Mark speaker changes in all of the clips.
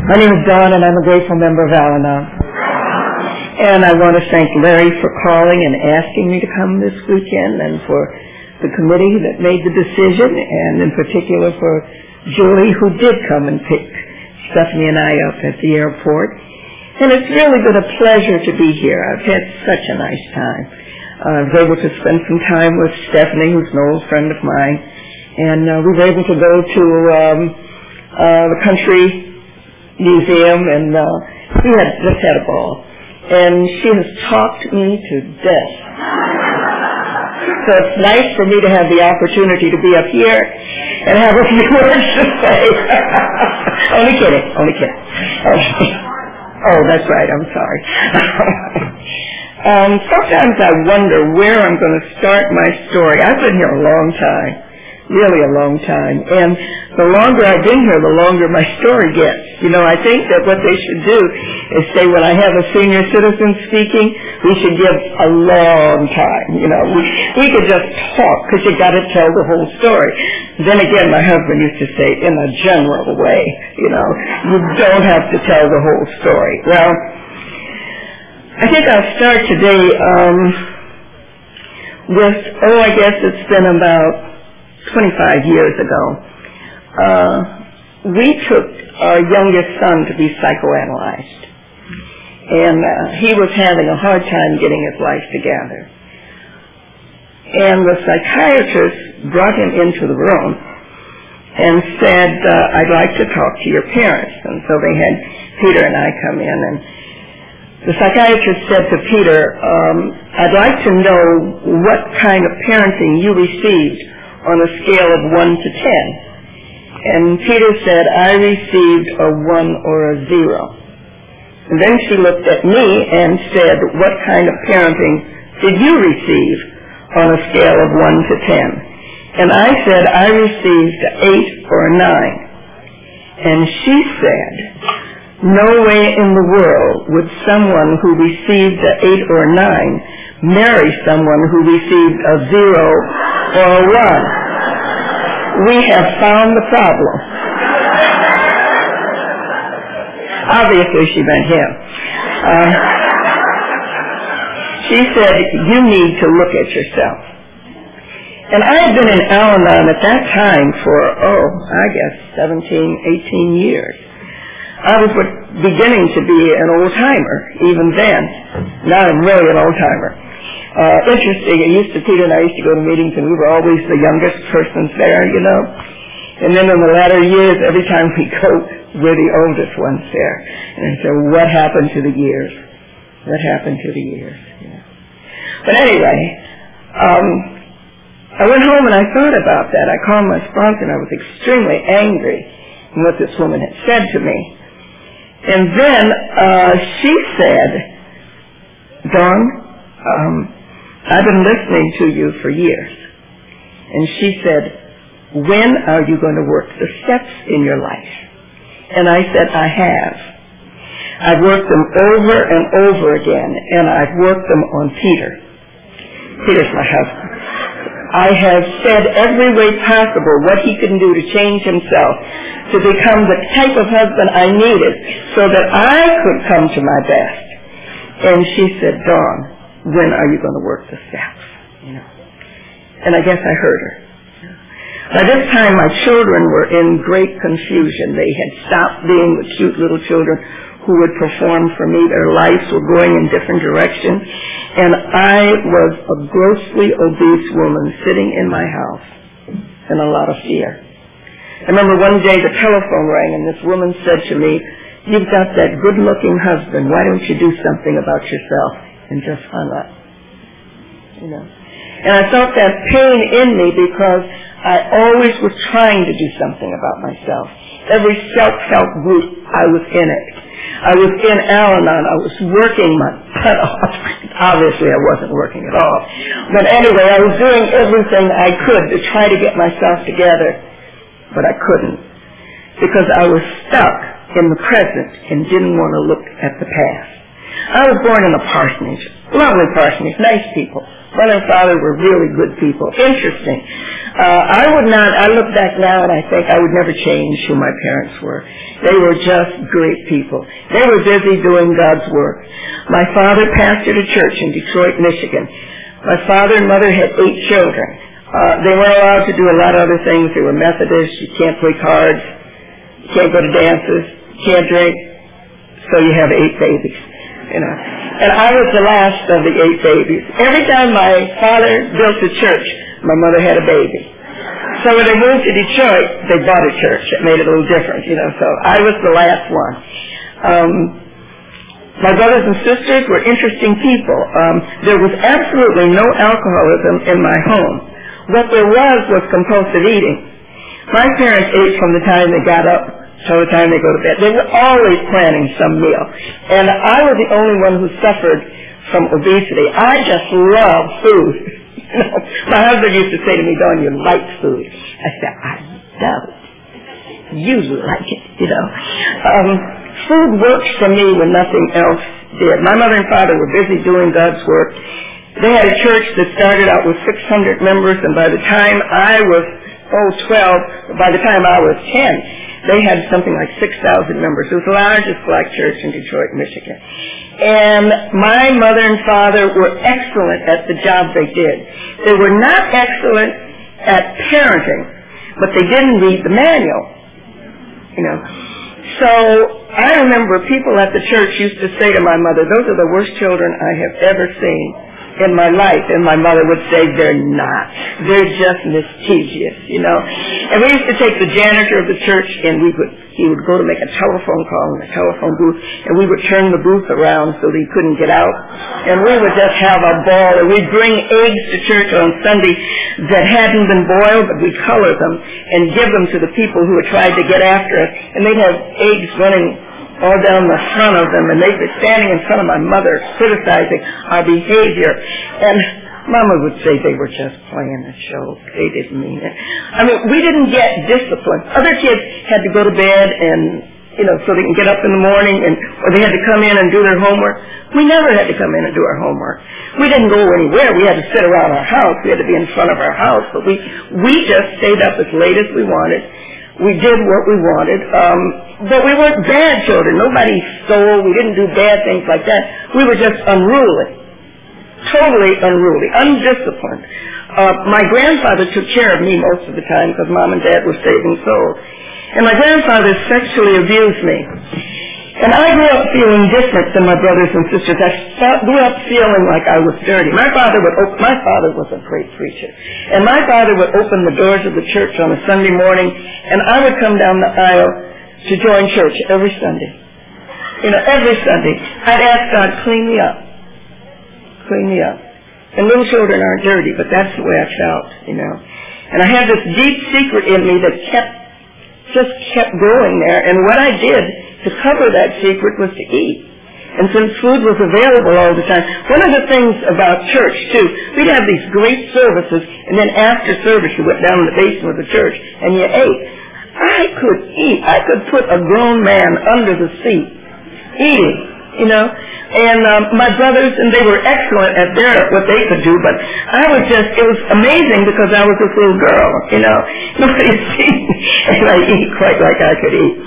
Speaker 1: My name is Dawn, and I'm a grateful member of Al-Anon. And I want to thank Larry for calling and asking me to come this weekend, and for the committee that made the decision, and in particular for Julie, who did come and pick Stephanie and I up at the airport. And it's really been a pleasure to be here. I've had such a nice time. I was able to spend some time with Stephanie, who's an old friend of mine, and we were able to go to the country museum, and we just had a ball. And she has talked me to death. So it's nice for me to have the opportunity to be up here and have a few words to say. Only kidding. Oh, that's right, I'm sorry. Sometimes I wonder where I'm going to start my story. I've been here a long time, really a long time. And the longer I've been here, the longer my story gets. You know, I think that what they should do is say, when I have a senior citizen speaking, we should give a long time. You know, we could just talk, because you got to tell the whole story. Then again, my husband used to say, in a general way, you know, you don't have to tell the whole story. Well, I think I'll start today with, I guess it's been about 25 years ago. We took our youngest son to be psychoanalyzed, and he was having a hard time getting his life together. And the psychiatrist brought him into the room and said, I'd like to talk to your parents. And so they had Peter and I come in, and the psychiatrist said to Peter, I'd like to know what kind of parenting you received on a scale of 1 to 10. And Peter said, I received a 1 or a 0. And then she looked at me and said, what kind of parenting did you receive on a scale of 1 to 10? And I said, I received an 8 or a 9. And she said, no way in the world would someone who received an 8 or a 9 marry someone who received a 0 or a 1. We have found the problem. Obviously, she meant him. She said, you need to look at yourself. And I had been in Al-Anon at that time for, I guess 17, 18 years. I was beginning to be an old-timer, even then. Now I'm really an old-timer. Interesting, Peter and I used to go to meetings, and we were always the youngest persons there, you know. And then in the latter years, every time we go, we're the oldest ones there. And so what happened to the years? What happened to the years? You know? But anyway, I went home and I thought about that. I called my sponsor, and I was extremely angry at what this woman had said to me. And then she said, Dawn, I've been listening to you for years. And she said, when are you going to work the steps in your life? And I said, I have. I've worked them over and over again, and I've worked them on Peter. Peter's my husband. I have said every way possible what he can do to change himself to become the type of husband I needed so that I could come to my best. And she said, Dawn, when are you going to work the steps? You know. And I guess I heard her. By this time, my children were in great confusion. They had stopped being the cute little children who would perform for me. Their lives were going in different directions. And I was a grossly obese woman sitting in my house in a lot of fear. I remember one day the telephone rang, and this woman said to me, you've got that good-looking husband. Why don't you do something about yourself? And just hung up. You know. And I felt that pain in me because I always was trying to do something about myself. Every self-help group, I was in it. I was in Al-Anon. I was working my butt off. Obviously, I wasn't working at all. But anyway, I was doing everything I could to try to get myself together. But I couldn't. Because I was stuck in the present and didn't want to look at the past. I was born in a parsonage, lovely parsonage, nice people. Mother and father were really good people. Interesting. I look back now and I think I would never change who my parents were. They were just great people. They were busy doing God's work. My father pastored a church in Detroit, Michigan. My father and mother had 8 children. They weren't allowed to do a lot of other things. They were Methodists. You can't play cards. You can't go to dances. You can't drink. So you have 8 babies, you know. And I was the last of the 8 babies. Every time my father built a church, my mother had a baby. So when they moved to Detroit, they bought a church. It made it a little different, you know. So I was the last one. My brothers and sisters were interesting people. There was absolutely no alcoholism in my home. What there was compulsive eating. My parents ate from the time they got up till the time they go to bed. They were always planning some meal. And I was the only one who suffered from obesity. I just love food. You know, my husband used to say to me, Dawn, you like food. I said, I love it. You like it, you know. Food works for me when nothing else did. My mother and father were busy doing God's work. They had a church that started out with 600 members, and by the time I was 12, by the time I was 10, they had something like 6,000 members. It was the largest black church in Detroit, Michigan. And my mother and father were excellent at the job they did. They were not excellent at parenting, but they didn't read the manual, you know. So I remember people at the church used to say to my mother, those are the worst children I have ever seen in my life. And my mother would say, they're not. They're just mischievous, you know. And we used to take the janitor of the church, and he would go to make a telephone call in the telephone booth, and we would turn the booth around so that he couldn't get out. And we would just have a ball. And we'd bring eggs to church on Sunday that hadn't been boiled, but we'd color them and give them to the people who had tried to get after us. And they'd have eggs running all down the front of them, and they'd be standing in front of my mother criticizing our behavior. And Mama would say they were just playing a joke. They didn't mean it. I mean, we didn't get discipline. Other kids had to go to bed and, you know, so they can get up in the morning, or they had to come in and do their homework. We never had to come in and do our homework. We didn't go anywhere. We had to sit around our house. We had to be in front of our house. But we just stayed up as late as we wanted. We did what we wanted. But we weren't bad children. Nobody stole. We didn't do bad things like that. We were just unruly. Totally unruly. Undisciplined. My grandfather took care of me most of the time because Mom and Dad were saving souls. And my grandfather sexually abused me. And I grew up feeling different than my brothers and sisters. I grew up feeling like I was dirty. My father was a great preacher. And my father would open the doors of the church on a Sunday morning, and I would come down the aisle to join church every Sunday. You know, every Sunday. I'd ask God, clean me up. Clean me up. And little children aren't dirty, but that's the way I felt, you know. And I had this deep secret in me that kept going there. And what I did to cover that secret was to eat. And since food was available all the time, one of the things about church, too, we'd have these great services, and then after service you went down in the basement of the church and you ate. I could eat. I could put a grown man under the seat eating, you know. And my brothers, and they were excellent at what they could do, but it was amazing because I was this little girl, you know. Nobody had seen me, and I eat quite like I could eat.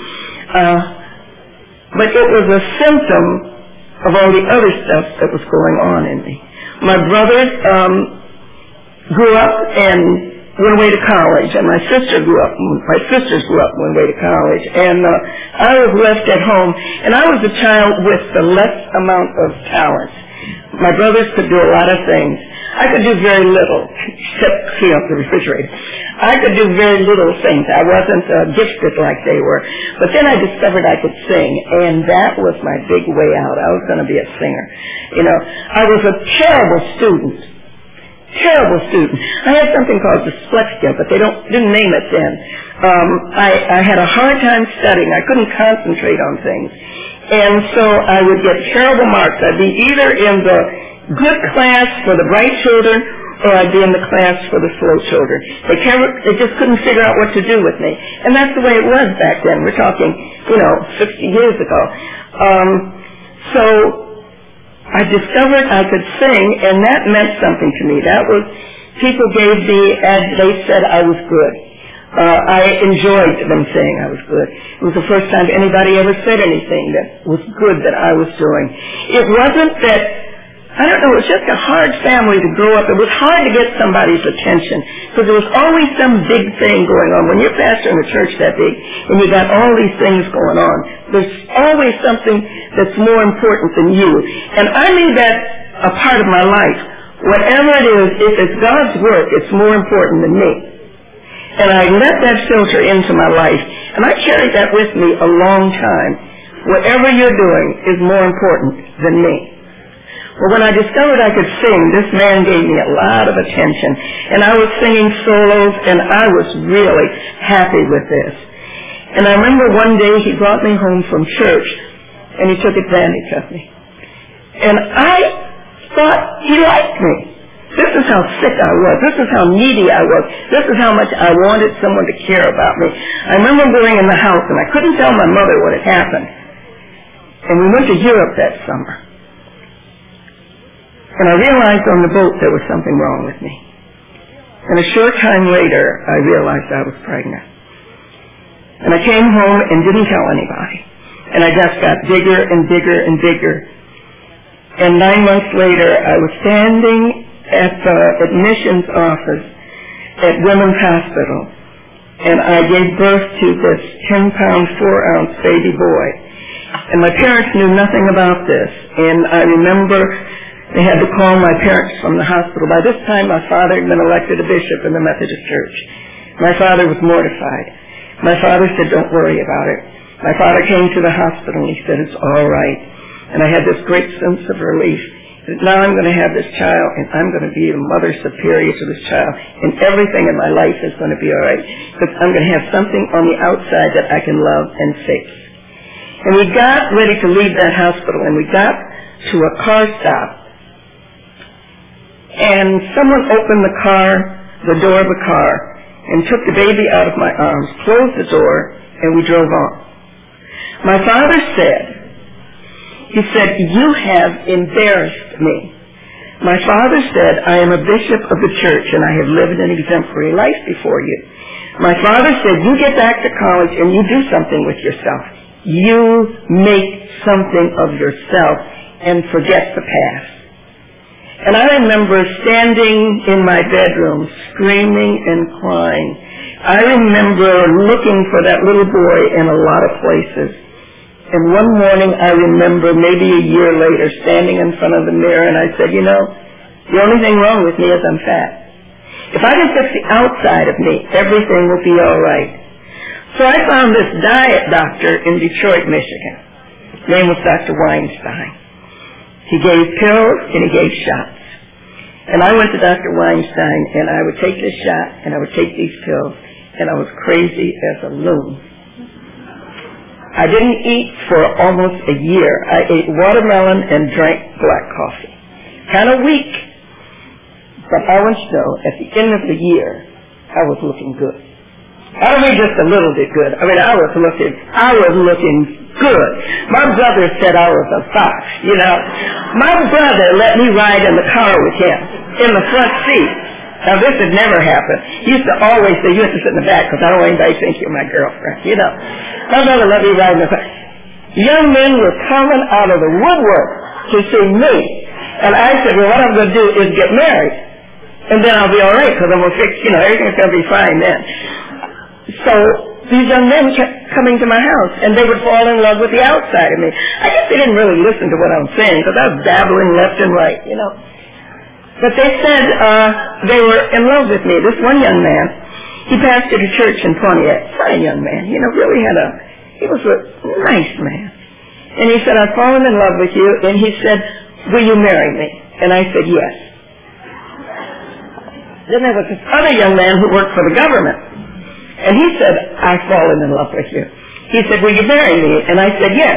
Speaker 1: But it was a symptom of all the other stuff that was going on in me. My brothers grew up and went away to college, and my sisters grew up and went away to college, and I was left at home, and I was a child with the less amount of talent. My brothers could do a lot of things. I could do very little, except clean up the refrigerator. I could do very little things. I wasn't gifted like they were. But then I discovered I could sing, and that was my big way out. I was going to be a singer. You know, I was a terrible student. Terrible student. I had something called dyslexia, but they didn't name it then. I had a hard time studying. I couldn't concentrate on things. And so I would get terrible marks. I'd be either in the good class for the bright children, or I'd be in the class for the slow children. They just couldn't figure out what to do with me. And that's the way it was back then. We're talking, 60 years ago. So I discovered I could sing, and that meant something to me. People gave me, they said I was good. I enjoyed them saying I was good. It was the first time anybody ever said anything that was good that I was doing. It wasn't that, I don't know, it was just a hard family to grow up. It was hard to get somebody's attention because there was always some big thing going on. When you're pastoring a church that big and you got all these things going on, there's always something that's more important than you. And I made that a part of my life. Whatever it is, if it's God's work, it's more important than me. And I let that filter into my life, and I carried that with me a long time. Whatever you're doing is more important than me. Well, when I discovered I could sing, this man gave me a lot of attention, and I was singing solos, and I was really happy with this. And I remember one day he brought me home from church, and he took advantage of me. And I thought he liked me. This is how sick I was. This is how needy I was. This is how much I wanted someone to care about me. I remember going in the house, and I couldn't tell my mother what had happened. And we went to Europe that summer. And I realized on the boat there was something wrong with me. And a short time later, I realized I was pregnant. And I came home and didn't tell anybody. And I just got bigger and bigger and bigger. And 9 months later, I was standing at the admissions office at Women's Hospital, and I gave birth to this 10-pound, 4-ounce baby boy. And my parents knew nothing about this, and I remember they had to call my parents from the hospital. By this time, my father had been elected a bishop in the Methodist Church. My father was mortified. My father said, "Don't worry about it." My father came to the hospital, and he said, "It's all right." And I had this great sense of relief. Now I'm going to have this child, and I'm going to be a mother superior to this child, and everything in my life is going to be all right, because I'm going to have something on the outside that I can love and fix. And we got ready to leave that hospital, and we got to a car stop, and someone opened the door of the car, and took the baby out of my arms, closed the door, and we drove on. My father said, he said, "You have embarrassed me." My father said, "I am a bishop of the church, and I have lived an exemplary life before you." My father said, "You get back to college and you do something with yourself. You make something of yourself and forget the past." And I remember standing in my bedroom, screaming and crying. I remember looking for that little boy in a lot of places. And one morning I remember, maybe a year later, standing in front of the mirror, and I said, the only thing wrong with me is I'm fat. If I can fix the outside of me, everything will be all right. So I found this diet doctor in Detroit, Michigan. His name was Dr. Weinstein. He gave pills and he gave shots. And I went to Dr. Weinstein, and I would take this shot and I would take these pills, and I was crazy as a loon. I didn't eat for almost a year. I ate watermelon and drank black coffee. Kind of weak, but I want you to know, at the end of the year, I was looking good. I don't mean just a little bit good. I mean, I was looking good. My brother said I was a fox, My brother let me ride in the car with him, in the front seat. Now, this had never happened. He used to always say, "You have to sit in the back because I don't want anybody to think you're my girlfriend." My brother let me ride in the car. Young men were coming out of the woodwork to see me. And I said, "Well, what I'm going to do is get married. And then I'll be all right because I'm going to fix, everything's going to be fine then." So these young men kept coming to my house, and they would fall in love with the outside of me. I guess they didn't really listen to what I'm saying because I was dabbling left and right, But they said they were in love with me. This one young man, he pastored a church in Pontiac. Fine young man, he was a nice man. And he said, "I've fallen in love with you." And he said, "Will you marry me?" And I said, "Yes." Then there was this other young man who worked for the government. And he said, "I've fallen in love with you." He said, "Will you marry me?" And I said, "Yes."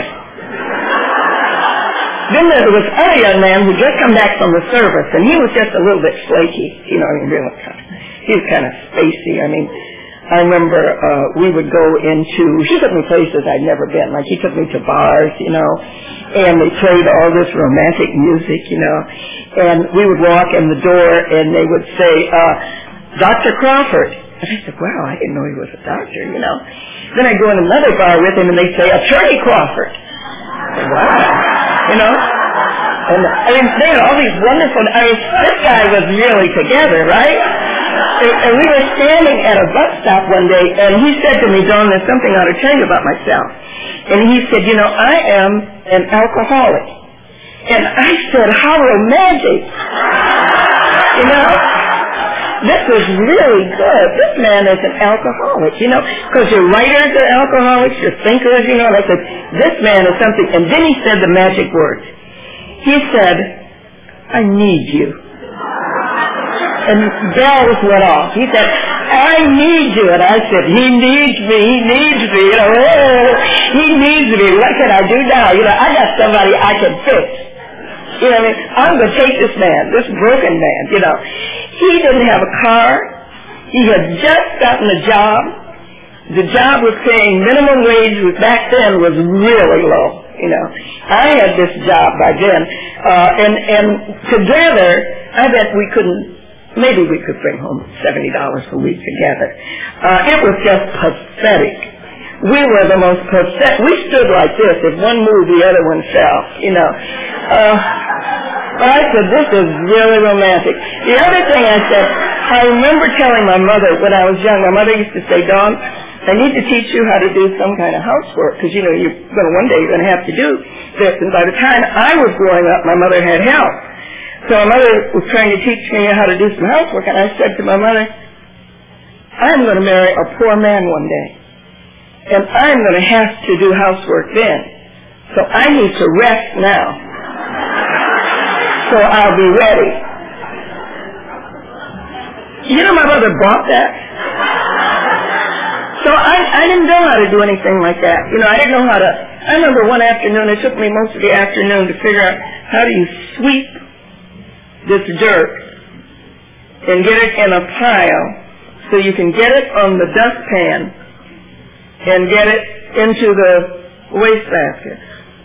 Speaker 1: Then there was another young man who just come back from the service, and he was just a little bit flaky, he was kind of spacey. I remember we would go he took me places I'd never been. Like he took me to bars, and they played all this romantic music, and we would walk in the door and they would say, Dr. Crawford. And I said, wow, I didn't know he was a doctor, Then I'd go in another bar with him and they'd say, Attorney Crawford. I said, wow, And they had all these wonderful, this guy was really together, right? And we were standing at a bus stop one day, and he said to me, Dawn, there's something I ought to tell you about myself. And he said, I am an alcoholic. And I said, how romantic. This is really good. This man is an alcoholic, because your writers are alcoholics, your thinkers, And I said, this man is something. And then he said the magic words. He said, I need you. And bells went off. He said, I need you. And I said, he needs me. He needs me. He needs me. What can I do now? I got somebody I can fix. I'm going to take this man, this broken man, He didn't have a car. He had just gotten a job. The job was paying minimum wage, which back then was really low. I had this job by then. And together, I bet maybe we could bring home $70 a week together. It was just pathetic. We were the most pathetic. We stood like this. If one moved, the other one fell, But I said, this is really romantic. The other thing I said, I remember telling my mother when I was young, my mother used to say, Dawn, I need to teach you how to do some kind of housework, because, one day you're going to have to do this. And by the time I was growing up, my mother had help. So my mother was trying to teach me how to do some housework, and I said to my mother, I'm going to marry a poor man one day, and I'm going to have to do housework then. So I need to rest now, so I'll be ready. My mother bought that. So I didn't know how to do anything like that. I didn't know how to. I remember one afternoon, it took me most of the afternoon to figure out how do you sweep this dirt and get it in a pile so you can get it on the dustpan and get it into the wastebasket.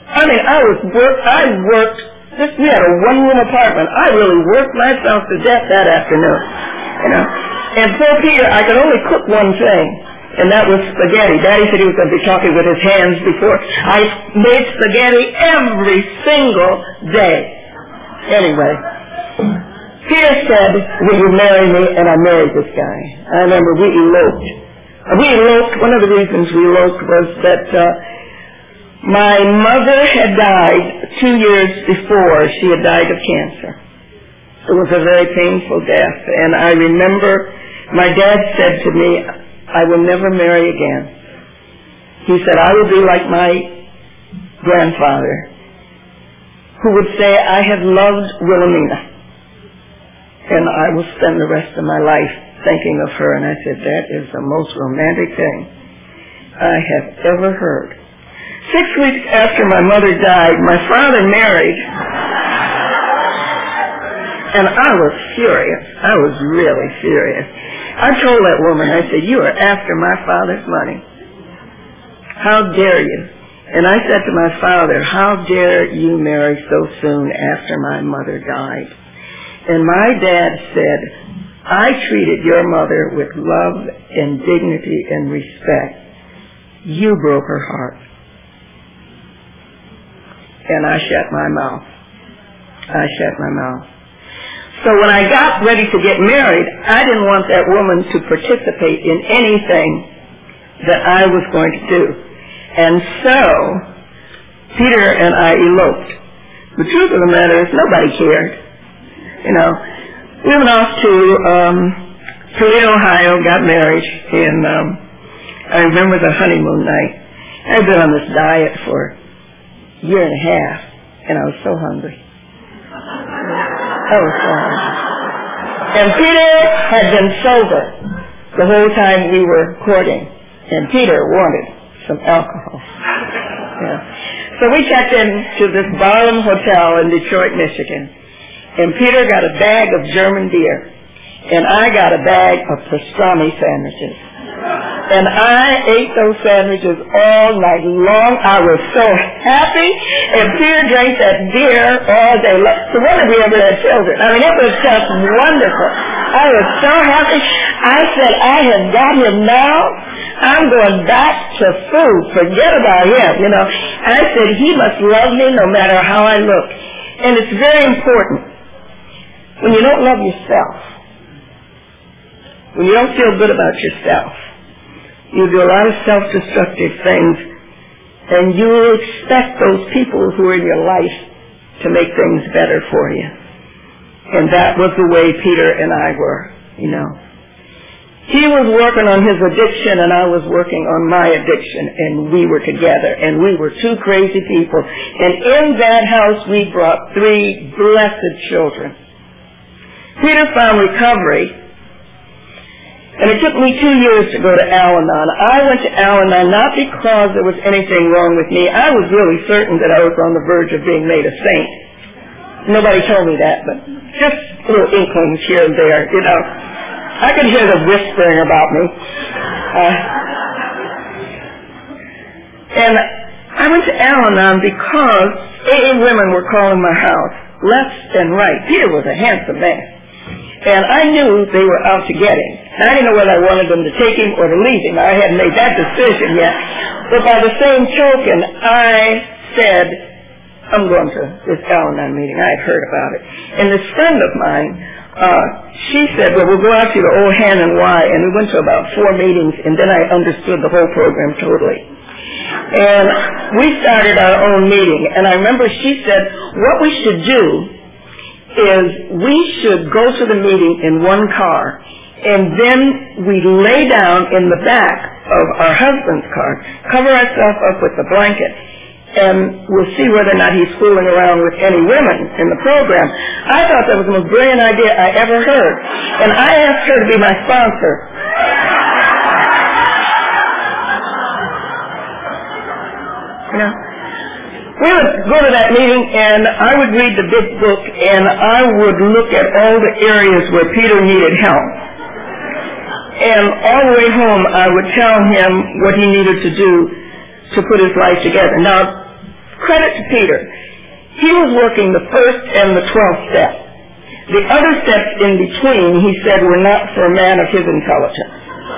Speaker 1: I worked. We had a one-room apartment. I really worked myself to death that afternoon. And poor Peter, I could only cook one thing, and that was spaghetti. Daddy said he was going to be talking with his hands before. I made spaghetti every single day. Anyway, Peter said, will you marry me? And I married this guy. I remember we eloped. One of the reasons we eloped was that my mother had died 2 years before. She had died of cancer. It was a very painful death. And I remember my dad said to me, I will never marry again. He said, I will be like my grandfather, who would say, I have loved Wilhelmina, and I will spend the rest of my life thinking of her. And I said, that is the most romantic thing I have ever heard. 6 weeks after my mother died, my father married, and I was furious. I was really furious. I told that woman, I said, you are after my father's money. How dare you? And I said to my father, how dare you marry so soon after my mother died? And my dad said, I treated your mother with love and dignity and respect. You broke her heart. And I shut my mouth. So when I got ready to get married, I didn't want that woman to participate in anything that I was going to do. And so Peter and I eloped. The truth of the matter is nobody cared. We went off to Toledo, Ohio, got married, and I remember the honeymoon night. I'd been on this diet for a year and a half, and I was so hungry. And Peter had been sober the whole time we were courting, and Peter wanted some alcohol. Yeah. So we checked into this Barlam Hotel in Detroit, Michigan, and Peter got a bag of German beer, and I got a bag of pastrami sandwiches. And I ate those sandwiches all night long. I was so happy. And Peter drank that beer all day long. So when did we ever have children? I mean, it was just wonderful. I was so happy. I said, I have got him now. I'm going back to food. Forget about him, you know. I said, he must love me no matter how I look. And it's very important. When you don't love yourself, when you don't feel good about yourself, you do a lot of self-destructive things, and you expect those people who are in your life to make things better for you. And that was the way Peter and I were, you know. He was working on his addiction, and I was working on my addiction, and we were together, and we were two crazy people. And in that house, we brought 3 blessed children. Peter found recovery, and it took me 2 years to go to Al-Anon. I went to Al-Anon not because there was anything wrong with me. I was really certain that I was on the verge of being made a saint. Nobody told me that, but just little inklings here and there, you know. I could hear the whispering about me. And I went to Al-Anon because AA women were calling my house left and right. Peter was a handsome man. And I knew they were out to get him. I didn't know whether I wanted them to take him or to leave him. I hadn't made that decision yet. But by the same token, I said, I'm going to this Al-Anon meeting. I had heard about it. And this friend of mine, she said, well, we'll go out to the old Han and Y. And we went to about 4 meetings, and then I understood the whole program totally. And we started our own meeting. And I remember she said, what we should do is we should go to the meeting in one car, and then we lay down in the back of our husband's car, cover ourselves up with a blanket, and we'll see whether or not he's fooling around with any women in the program. I thought that was the most brilliant idea I ever heard, and I asked her to be my sponsor. You know, we would go to that meeting, and I would read the big book, and I would look at all the areas where Peter needed help. And all the way home, I would tell him what he needed to do to put his life together. Now, credit to Peter. He was working the first and the 12th step. The other steps in between, he said, were not for a man of his intelligence.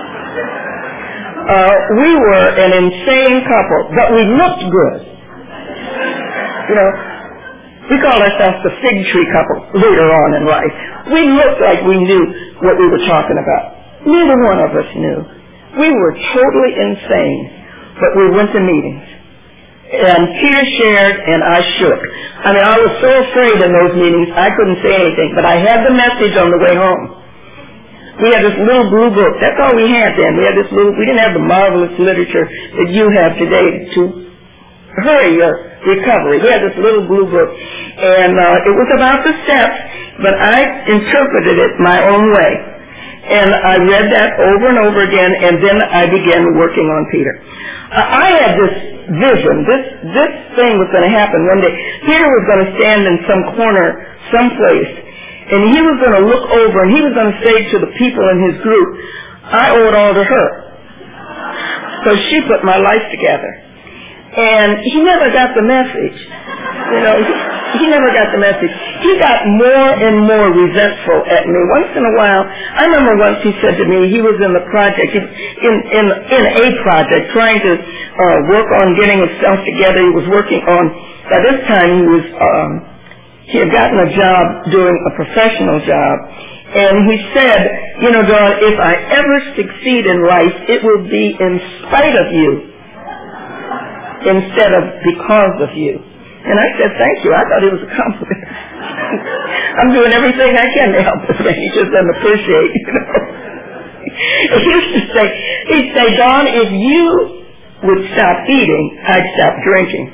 Speaker 1: We were an insane couple, but we looked good. You know, we called ourselves the fig tree couple later on in life. We looked like we knew what we were talking about. Neither one of us knew. We were totally insane, but we went to meetings. And Peter shared, and I shook. I mean, I was so afraid in those meetings, I couldn't say anything, but I had the message on the way home. We had this little blue book. That's all we had then. We didn't have the marvelous literature that you have today to hurry your recovery. We had this little blue book, and it was about the steps, but I interpreted it my own way. And I read that over and over again, and then I began working on Peter. I had this vision. This thing was going to happen one day. Peter was going to stand in some corner, someplace, and he was going to look over, and he was going to say to the people in his group, I owe it all to her. So she put my life together. And he never got the message. You know, he never got the message. He got more and more resentful at me. Once in a while, I remember once he said to me, he was in the project, in a project, trying to work on getting himself together. He was working on, by this time he had gotten a job doing a professional job. And he said, you know, Dawn, if I ever succeed in life, it will be in spite of you, instead of because of you. And I said, thank you. I thought it was a compliment. I'm doing everything I can to help him. He just doesn't appreciate, you know. He used to say, he'd say, Dawn, if you would stop eating, I'd stop drinking.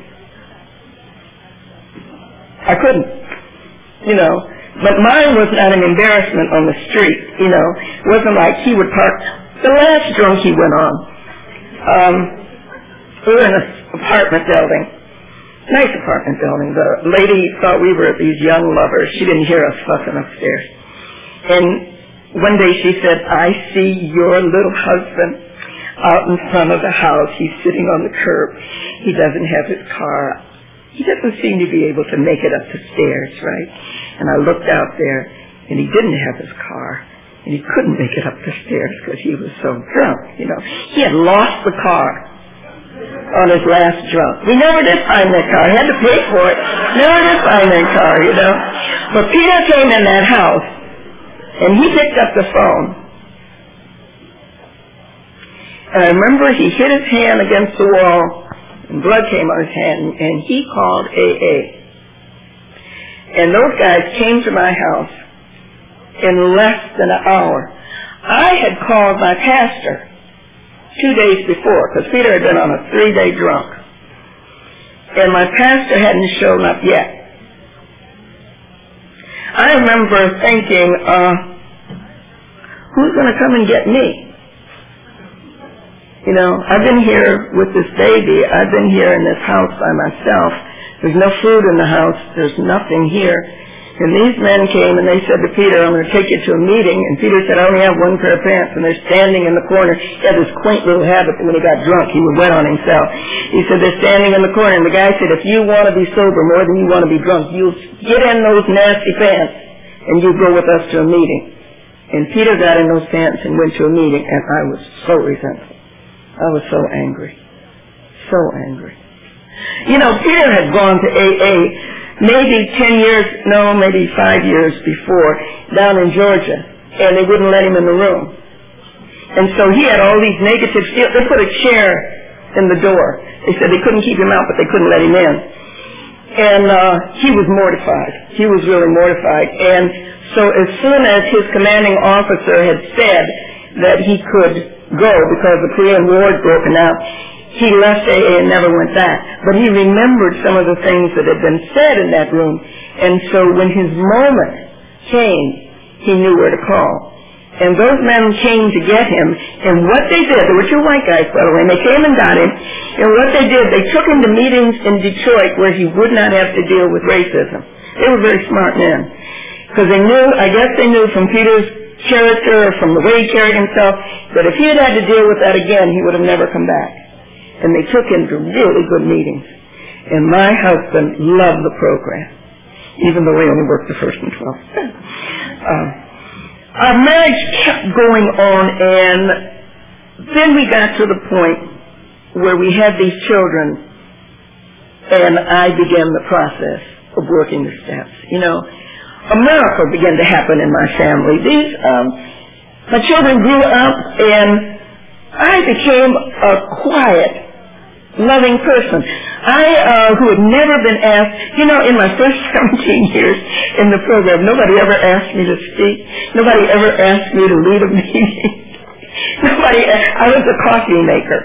Speaker 1: I couldn't, you know. But mine was not an embarrassment on the street, you know. It wasn't like he would park. The last drunk he went on, we were in an apartment building, nice apartment building. The lady thought we were these young lovers. She didn't hear us fussing upstairs. And one day she said, I see your little husband out in front of the house. He's sitting on the curb. He doesn't have his car. He doesn't seem to be able to make it up the stairs, right? And I looked out there, and he didn't have his car. And he couldn't make it up the stairs because he was so drunk, He had lost the car on his last drunk. We never did find that car. He had to pay for it. Never did find that car, But Peter came in that house, and he picked up the phone. And I remember he hit his hand against the wall, and blood came on his hand, and he called AA. And those guys came to my house in less than an hour. I had called my pastor 2 days before, because Peter had been on a 3-day drunk. And my pastor hadn't shown up yet. I remember thinking, who's going to come and get me? I've been here with this baby. I've been here in this house by myself. There's no food in the house. There's nothing here. And these men came and they said to Peter, I'm going to take you to a meeting. And Peter said, I only have one pair of pants. And they're standing in the corner. He had this quaint little habit that when he got drunk, he would wet on himself. He said, they're standing in the corner. And the guy said, if you want to be sober more than you want to be drunk, you'll get in those nasty pants and you go with us to a meeting. And Peter got in those pants and went to a meeting. And I was so resentful. I was so angry. So angry. Peter had gone to AA maybe 10 years, no, maybe 5 years before, down in Georgia, and they wouldn't let him in the room. And so he had all these negative feelings. They put a chair in the door. They said they couldn't keep him out, but they couldn't let him in. And he was mortified. He was really mortified. And so as soon as his commanding officer had said that he could go because the Korean War had broken out, he left AA and never went back. But he remembered some of the things that had been said in that room. And so when his moment came, he knew where to call. And those men came to get him. And what they did, there were 2 white guys, by the way, and they came and got him. And what they did, they took him to meetings in Detroit where he would not have to deal with racism. They were very smart men. Because I guess they knew from Peter's character, from the way he carried himself, that if he had to deal with that again, he would have never come back. And they took him to really good meetings. And my husband loved the program, even though we only worked the first and 12th. Our marriage kept going on, and then we got to the point where we had these children, and I began the process of working the steps. A miracle began to happen in my family. My children grew up, and I became a quiet, loving person. Who had never been asked, in my first 17 years in the program, nobody ever asked me to speak. Nobody ever asked me to lead a meeting. I was a coffee maker.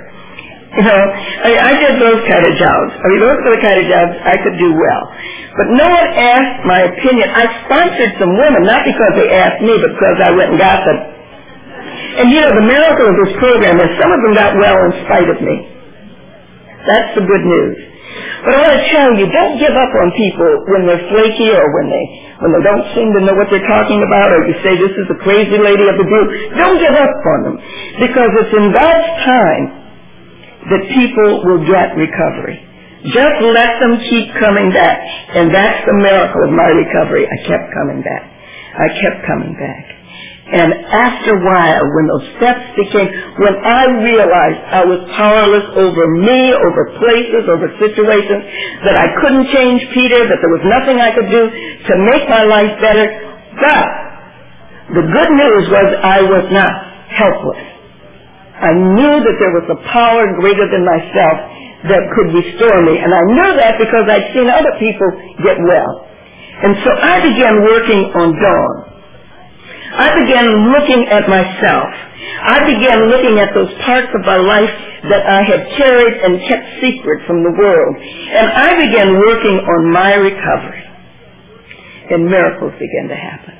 Speaker 1: I did those kind of jobs. Those are the kind of jobs I could do well. But no one asked my opinion. I sponsored some women, not because they asked me, but because I went and got them. And the miracle of this program is some of them got well in spite of me. That's the good news. But I want to tell you, don't give up on people when they're flaky or when they don't seem to know what they're talking about, or you say this is the crazy lady of the group. Don't give up on them, because it's in God's time that people will get recovery. Just let them keep coming back. And that's the miracle of my recovery. I kept coming back. I kept coming back. And after a while, when those steps when I realized I was powerless over me, over places, over situations, that I couldn't change Peter, that there was nothing I could do to make my life better, but the good news was I was not helpless. I knew that there was a power greater than myself that could restore me. And I knew that because I'd seen other people get well. And so I began working on Dawn. I began looking at myself. I began looking at those parts of my life that I had carried and kept secret from the world. And I began working on my recovery. And miracles began to happen,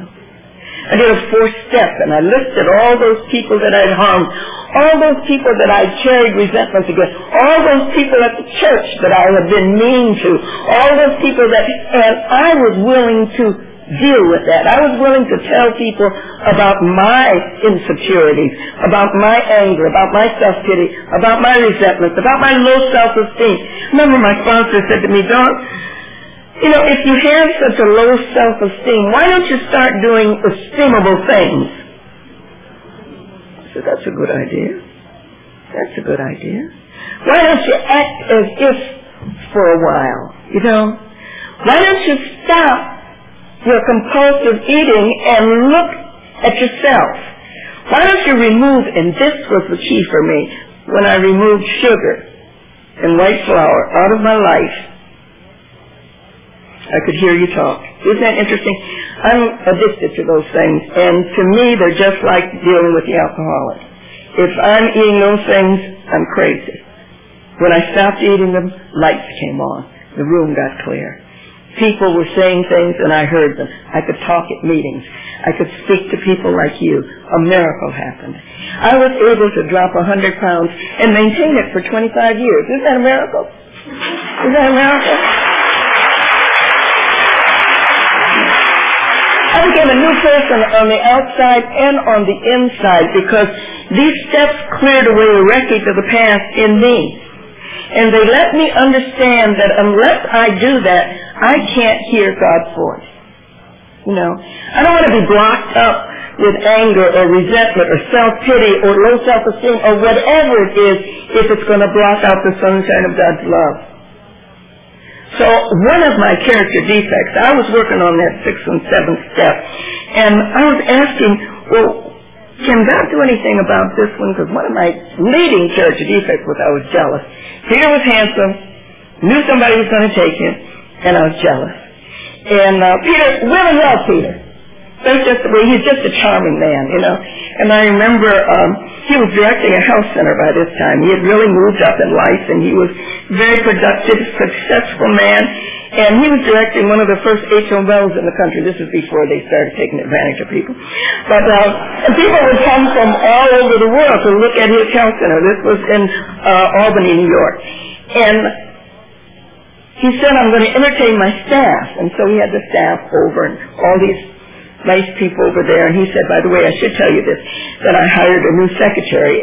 Speaker 1: I did a 4-step, and I listed all those people that I'd harmed, all those people that I'd carried resentments against, all those people at the church that I had been mean to, all those people and I was willing to deal with that. I was willing to tell people about my insecurities, about my anger, about my self-pity, about my resentments, about my low self-esteem. Remember my sponsor said to me, Dawn, you know, if you have such a low self-esteem, why don't you start doing esteemable things? I said, that's a good idea. That's a good idea. Why don't you act as if for a while, you know? Why don't you stop your compulsive eating and look at yourself? Why don't you remove, and this was the key for me, when I removed sugar and white flour out of my life, I could hear you talk. Isn't that interesting? I'm addicted to those things, and to me they're just like dealing with the alcoholic. If I'm eating those things, I'm crazy. When I stopped eating them, lights came on. The room got clear. People were saying things and I heard them. I could talk at meetings. I could speak to people like you. A miracle happened. I was able to drop 100 pounds and maintain it for 25 years. Isn't that a miracle? Isn't that a miracle? I became a new person on the outside and on the inside because these steps cleared away the wreckage of the past in me. And they let me understand that unless I do that, I can't hear God's voice. You know, I don't want to be blocked up with anger or resentment or self-pity or low self-esteem or whatever it is if it's going to block out the sunshine of God's love. So one of my character defects, I was working on that 6th and 7th step, and I was asking, well, can God do anything about this one? Because one of my leading character defects was I was jealous. Peter was handsome, knew somebody was going to take him, and I was jealous. And Peter, women love Peter. That's just the way, he's just a charming man, you know. And I remember he was directing a health center by this time. He had really moved up in life, and he was a very productive, successful man. And he was directing one of the first HMOs in the country. This is before they started taking advantage of people. But people would come from all over the world to look at his health center. This was in Albany, New York. And he said, I'm going to entertain my staff. And so he had the staff over and all these nice people over there. And he said, by the way, I should tell you this, that I hired a new secretary.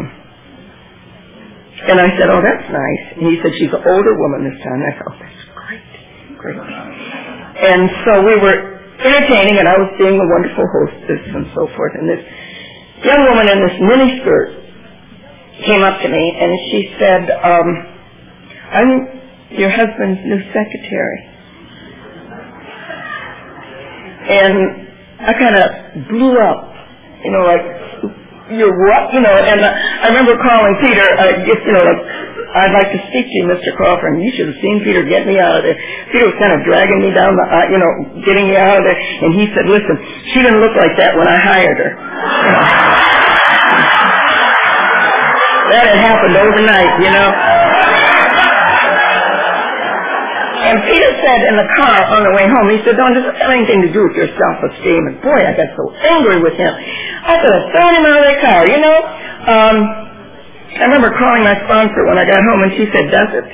Speaker 1: And I said, oh, that's nice. And he said, she's an older woman this time. And I thought, oh, that's great. And so we were entertaining, and I was being a wonderful hostess and so forth. And this young woman in this miniskirt came up to me, and she said, I'm your husband's new secretary. And I kind of blew up, you know, like, you're what? You know, and I remember calling Peter, you know, like, I'd like to speak to you, Mr. Crawford. And you should have seen Peter get me out of there. Peter was kind of dragging me down the, you know, getting me out of there. And he said, listen, she didn't look like that when I hired her. You know. That had happened overnight, you know. And Peter said in the car on the way home, he said, Dawn, does this have anything to do with your self-esteem? And boy, I got so angry with him. I could have thrown him out of the car, you know. I remember calling my sponsor when I got home, and she said, does it?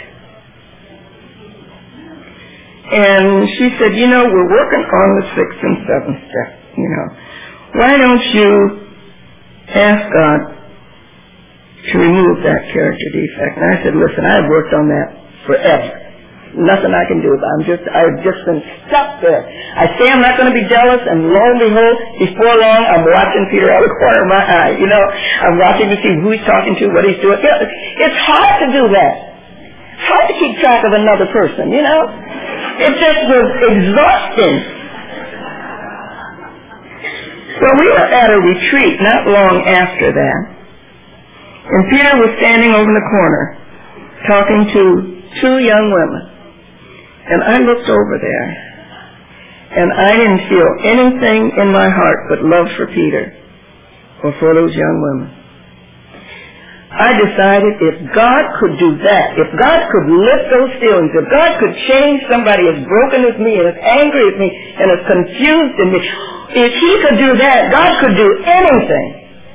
Speaker 1: And she said, you know, we're working on the 6th and 7th step, you know. Why don't you ask God to remove that character defect? And I said, listen, I've worked on that forever. Nothing I can do about it. I've just been stuck there. I say I'm not going to be jealous, and lo and behold, before long, I'm watching Peter out of the corner of my eye. You know, I'm watching to see who he's talking to, what he's doing. You know, it's hard to do that. It's hard to keep track of another person, you know. It just was exhausting. Well, we were at a retreat not long after that, and Peter was standing over in the corner talking to 2 young women. And I looked over there, and I didn't feel anything in my heart but love for Peter or for those young women. I decided if God could do that, if God could lift those feelings, if God could change somebody as broken as me and as angry as me and as confused as me, if he could do that, God could do anything.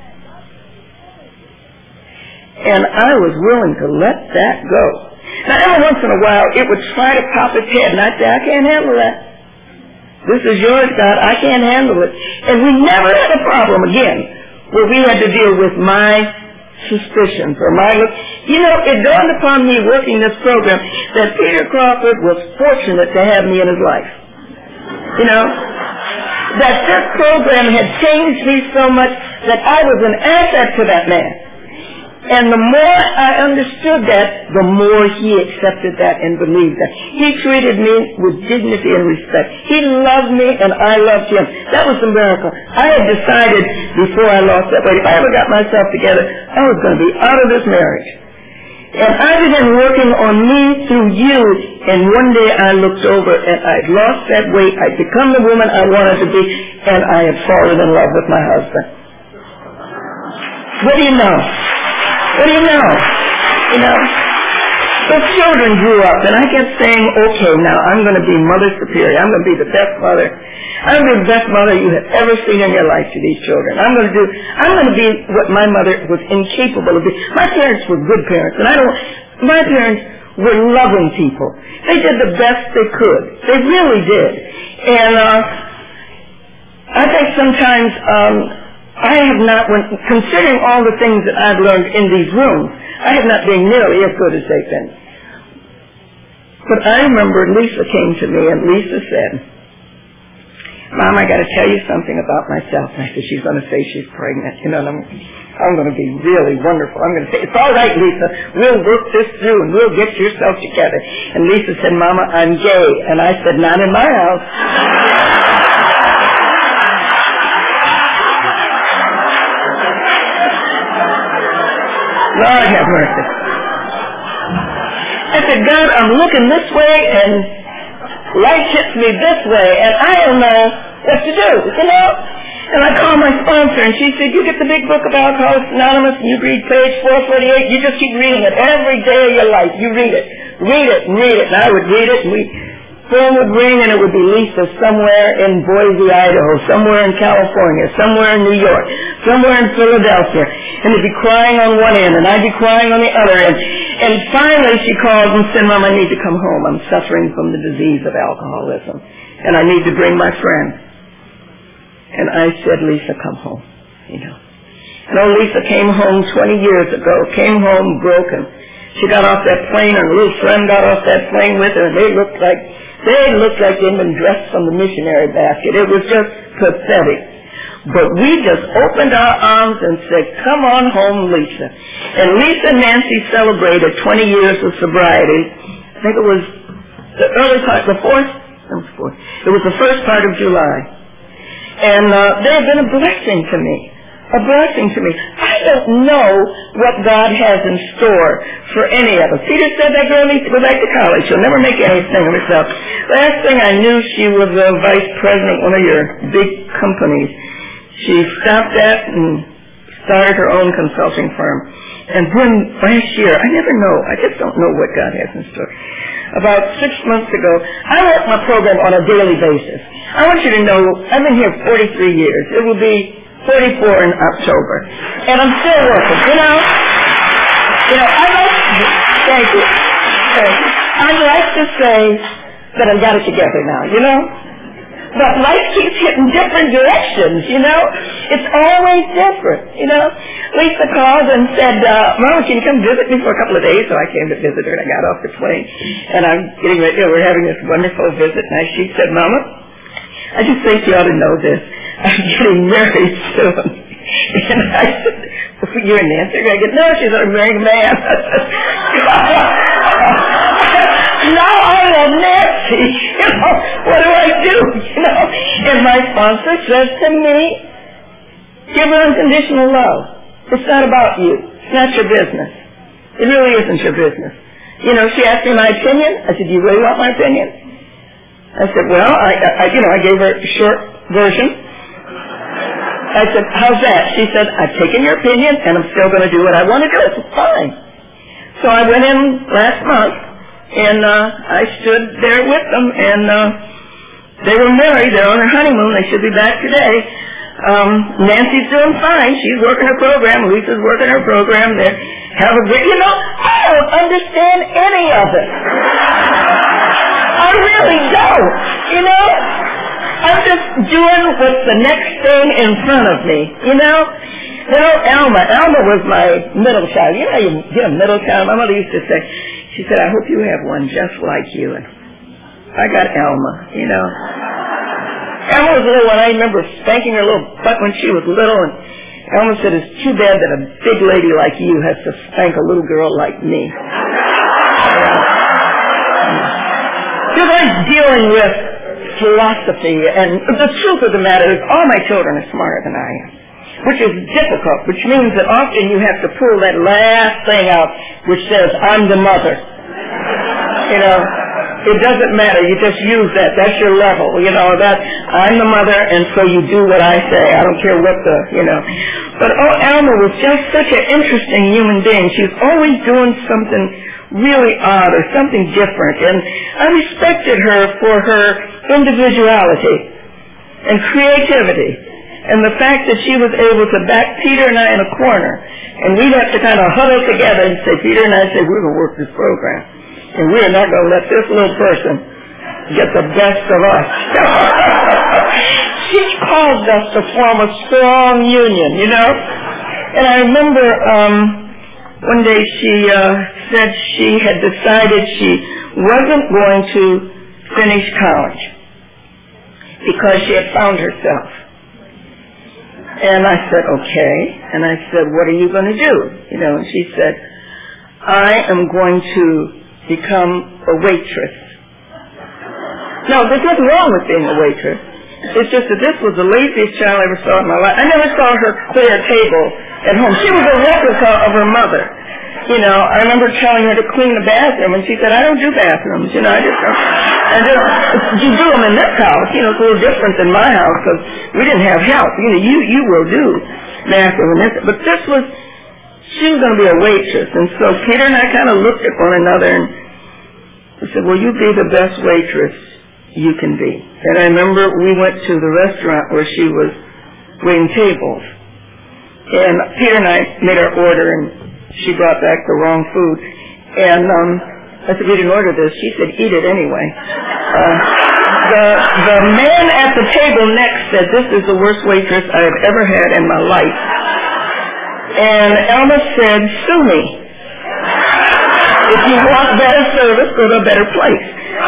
Speaker 1: And I was willing to let that go. Now, every once in a while, it would try to pop its head, and I'd say, I can't handle that. This is yours, God. I can't handle it. And we never had a problem again where we had to deal with my suspicions or my look. You know, it dawned upon me working this program that Peter Crawford was fortunate to have me in his life. You know, that this program had changed me so much that I was an asset to that man. And the more I understood that, the more he accepted that and believed that. He treated me with dignity and respect. He loved me and I loved him. That was the miracle. I had decided before I lost that weight, if I ever got myself together, I was going to be out of this marriage. And I began working on me through you, and one day I looked over and I'd lost that weight. I'd become the woman I wanted to be, and I had fallen in love with my husband. What do you know? What do you know? You know, the children grew up, and I kept saying, okay, now I'm going to be Mother Superior. I'm going to be the best mother. I'm going to be the best mother you have ever seen in your life to these children. I'm going to be what my mother was incapable of being. My parents were good parents, and my parents were loving people. They did the best they could. They really did. And I think sometimes I have not, considering all the things that I've learned in these rooms, I have not been nearly as good as they've been. But I remember Lisa came to me and Lisa said, Mom, I got to tell you something about myself. And I said, she's going to say she's pregnant. You know, and I'm going to be really wonderful. I'm going to say, it's all right, Lisa. We'll work this through and we'll get yourself together. And Lisa said, Mama, I'm gay. And I said, not in my house. Lord have mercy. I said, God, I'm looking this way and light hits me this way and I don't know what to do, you know? And I called my sponsor and she said, you get the big book of Alcoholics Anonymous and you read page 448, you just keep reading it every day of your life. You read it. Read it and read it. And I would read it and phone would ring and it would be Lisa somewhere in Boise, Idaho, somewhere in California, somewhere in New York, somewhere in Philadelphia. And it'd be crying on one end and I'd be crying on the other end. And finally she called and said, Mom, I need to come home. I'm suffering from the disease of alcoholism. And I need to bring my friend. And I said, Lisa, come home. You know. And Lisa came home 20 years ago, came home broken. She got off that plane, her little friend got off that plane with her, and they looked like they'd been dressed from the missionary basket. It was just pathetic. But we just opened our arms and said, come on home, Lisa. And Lisa and Nancy celebrated 20 years of sobriety. I think it was the early part, the fourth. It was the first part of July. And they have been a blessing to me. A blessing to me. I don't know what God has in store for any of us. Peter said that girl needs to go back to college. She'll never make anything of herself. Last thing I knew, she was a vice president of one of your big companies. She stopped that and started her own consulting firm. And then last year, I never know. I just don't know what God has in store. About 6 months ago, I work my program on a daily basis. I want you to know, I've been here 43 years. It will be 44 in October. And I'm still working, you know. I'd like to say that I've got it together now, you know. But life keeps hitting different directions, you know. It's always different, you know. Lisa called and said, Mama, can you come visit me for a couple of days? So I came to visit her and I got off the plane. And I'm getting ready, we're having this wonderful visit. And she said, Mama, I just think you ought to know this. I'm getting married soon. And I said, you're Nancy Reagan? No, she's a married man. Now I am Nancy. You know, what do I do? You know, and my sponsor says to me, give her unconditional love. It's not about you. It's not your business. It really isn't your business. You know, she asked me my opinion. I said, do you really want my opinion? I said, well, I gave her a short version. I said, how's that? She said, I've taken your opinion and I'm still going to do what I want to do. It's fine. So I went in last month and I stood there with them and they were married. They're on their honeymoon. They should be back today. Nancy's doing fine. She's working her program. Lisa's working her program. They have a great, you know, I don't understand any of it. I really don't, you know. just doing what's the next thing in front of me, you know? Alma was my middle child. You know, you get a middle child. My mother used to say, she said, I hope you have one just like you. And I got Alma, you know. Alma was a little one. I remember spanking her little butt when she was little, and Alma said, it's too bad that a big lady like you has to spank a little girl like me. She was always dealing with philosophy, and the truth of the matter is all my children are smarter than I am, which is difficult, which means that often you have to pull that last thing out which says, I'm the mother. You know, it doesn't matter. You just use that. That's your level. You know, that I'm the mother, and so you do what I say. I don't care what the, you know. But Alma was just such an interesting human being. She was always doing something really odd or something different. And I respected her for her individuality and creativity. And the fact that she was able to back Peter and I in a corner, and we'd have to kind of huddle together and say, Peter and I say, we're going to work this program. And we're not going to let this little person get the best of us. She caused us to form a strong union, you know. And I remember one day she said she had decided she wasn't going to finish college because she had found herself. And I said, okay. And I said, what are you going to do? You know, and she said, I am going to become a waitress. No, there's nothing wrong with being a waitress. It's just that this was the laziest child I ever saw in my life. I never saw her clear a table at home. She was a replica of her mother. You know, I remember telling her to clean the bathroom, and she said, I don't do bathrooms. You know, I just you do them in this house. You know, it's a little different than my house because we didn't have help. You know, you will do bathroom in this. But this was, she was going to be a waitress. And so Peter and I kind of looked at one another, and we said, well, you be the best waitress you can be. And I remember we went to the restaurant where she was waiting tables. And Peter and I made our order, and she brought back the wrong food. And I said, we didn't order this. She said, eat it anyway. The man at the table next said, this is the worst waitress I have ever had in my life. And Alma said, sue me. If you want better service, go to a better place.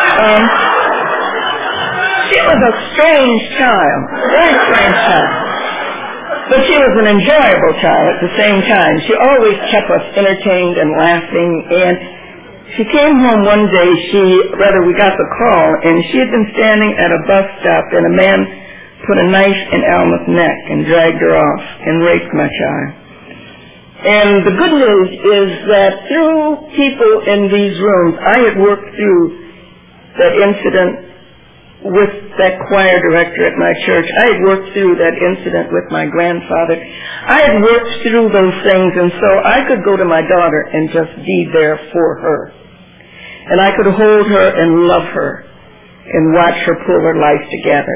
Speaker 1: She was a strange child, very strange child. But she was an enjoyable child at the same time. She always kept us entertained and laughing. And she came home one day, we got the call, and she had been standing at a bus stop, and a man put a knife in Alma's neck and dragged her off and raped my child. And the good news is that through people in these rooms, I had worked through that incident with that choir director at my church. I had worked through that incident with my grandfather. I had worked through those things, and so I could go to my daughter and just be there for her. And I could hold her and love her and watch her pull her life together.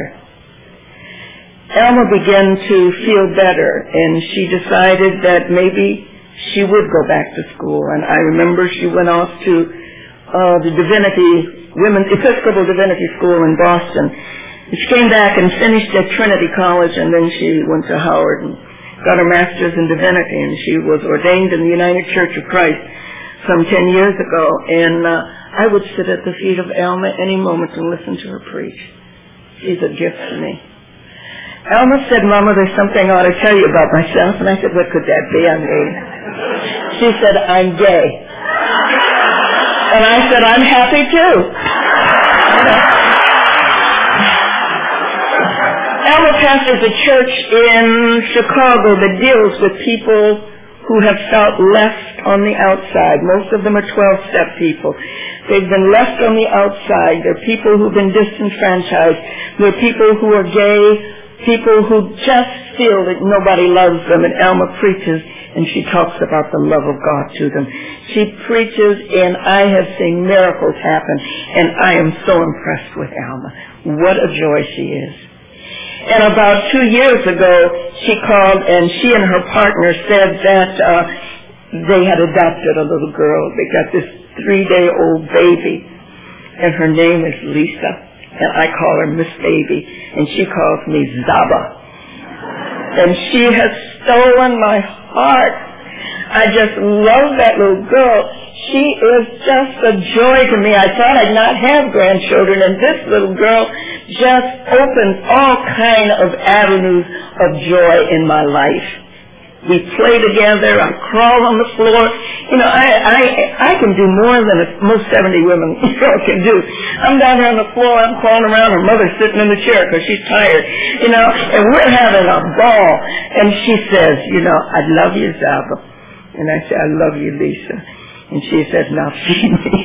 Speaker 1: Alma began to feel better, and she decided that maybe she would go back to school. And I remember she went off to the Women's Episcopal Divinity School in Boston. And she came back and finished at Trinity College, and then she went to Howard and got her master's in divinity, and she was ordained in the United Church of Christ some 10 years ago. And I would sit at the feet of Alma any moment and listen to her preach. She's a gift to me. Alma said, Mama, there's something I ought to tell you about myself. And I said, what could that be? She said, I'm gay. And I said, I'm happy too. Alma pastors a church in Chicago that deals with people who have felt left on the outside. Most of them are 12-step people. They've been left on the outside. They're people who've been disenfranchised. They're people who are gay, people who just feel that nobody loves them. And Alma preaches, and she talks about the love of God to them. She preaches, and I have seen miracles happen, and I am so impressed with Alma. What a joy she is. And about 2 years ago, she called, and she and her partner said that they had adopted a little girl. They got this 3-day-old baby, and her name is Lisa. and I call her Miss Baby, and she calls me Zaba. And she has stolen my heart. I just love that little girl. She is just a joy to me. I thought I'd not have grandchildren, and this little girl just opens all kind of avenues of joy in my life. We play together. I crawl on the floor. You know, I can do more than most 70 women can do. I'm down here on the floor. I'm crawling around. Her mother's sitting in the chair because she's tired. You know, and we're having a ball. And she says, you know, I love you, Zaba. And I say, I love you, Lisa. And she says, now feed me.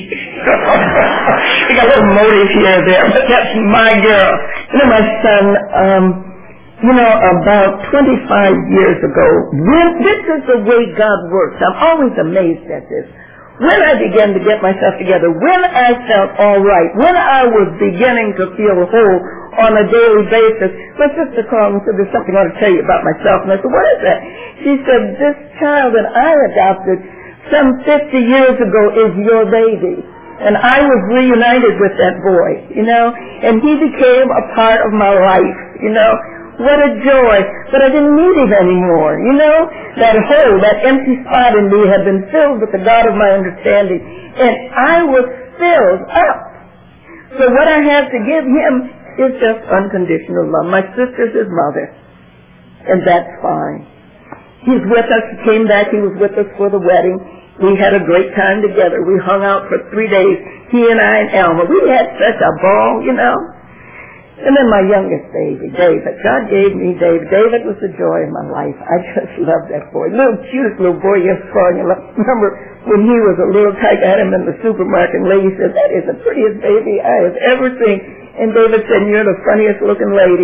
Speaker 1: We got a little motive here or there, but that's my girl. And then my son, you know, about 25 years ago, this is the way God works. I'm always amazed at this. When I began to get myself together, when I felt all right, when I was beginning to feel whole on a daily basis, my sister called and said, there's something I want to tell you about myself. And I said, what is that? She said, this child that I adopted some 50 years ago is your baby. And I was reunited with that boy, you know, and he became a part of my life, you know. What a joy. But I didn't need him anymore, you know. That hole, that empty spot in me had been filled with the God of my understanding. And I was filled up. So what I have to give him is just unconditional love. My sister's his mother. And that's fine. He's with us. He came back. He was with us for the wedding. We had a great time together. We hung out for 3 days, he and I and Elma. We had such a ball, you know. And then my youngest baby, David. God gave me David. David was the joy of my life. I just loved that boy. Little, cutest little boy you ever saw in your life. Remember when he was a little tyke, I had him in the supermarket, and lady said, that is the prettiest baby I have ever seen. And David said, you're the funniest looking lady.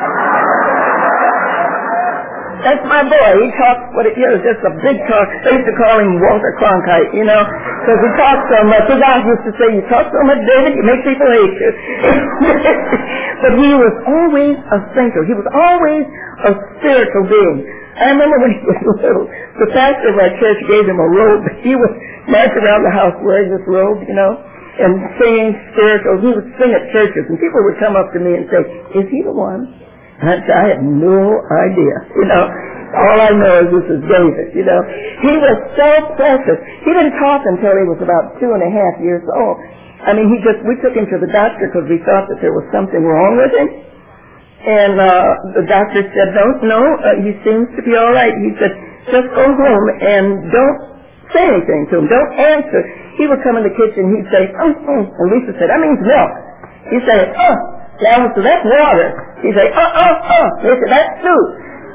Speaker 1: That's my boy. He talks, just a big talk. They used to call him Walter Cronkite, you know, because he talks so much. His aunt used to say, you talk so much, David, you make people hate you. But he was always a thinker. He was always a spiritual being. I remember when he was little, the pastor of our church gave him a robe. He would march around the house wearing this robe, you know, and singing spiritual. He would sing at churches, and people would come up to me and say, is he the one? And I said, I have no idea, you know. All I know is this is David, you know. He was so precious. He didn't talk until he was about 2.5 years old. I mean, we took him to the doctor because we thought that there was something wrong with him. And the doctor said, no, he seems to be all right. He said, just go home and don't say anything to him. Don't answer. He would come in the kitchen, he'd say, and Lisa said, that means milk. He'd say, yeah, so that's water. He'd say, They said, that's soup.